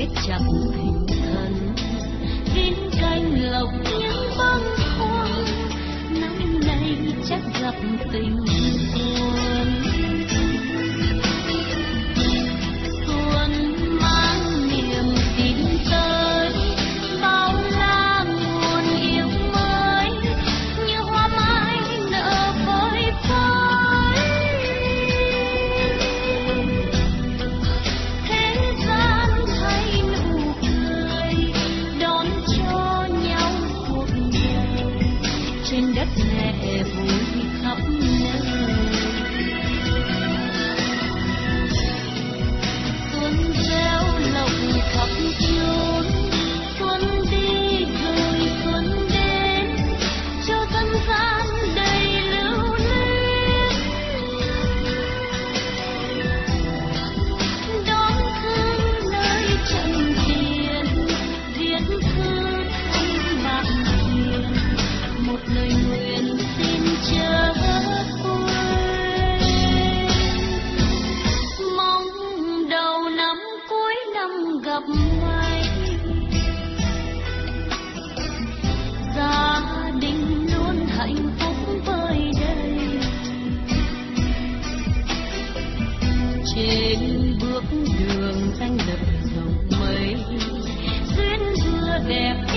kết chặt tình thân, kín canh lộc những bâng khuâng, năm nay chắc gặp tình xuân. Xuân mang niềm tin tới, bao la nguồn yêu mới, như hoa mai nở phơi phới. Thế gian thay nụ cười, đón cho nhau cuộc đời, trên đất mẹ vui khắp nơi. Xuân gieo lộc khắp chốn, xuân đi rồi xuân đến, cho dân gian đầy lưu luyến. Đón thương nơi trần tiền, viết thư thăm bạn hiền, một lời nguyện xin chớ quên. Mong đầu năm cuối năm gặp may, gia đình luôn hạnh phúc vơi đầy. Trên bước đường xanh lợi rộng mây, duyên vừa đẹp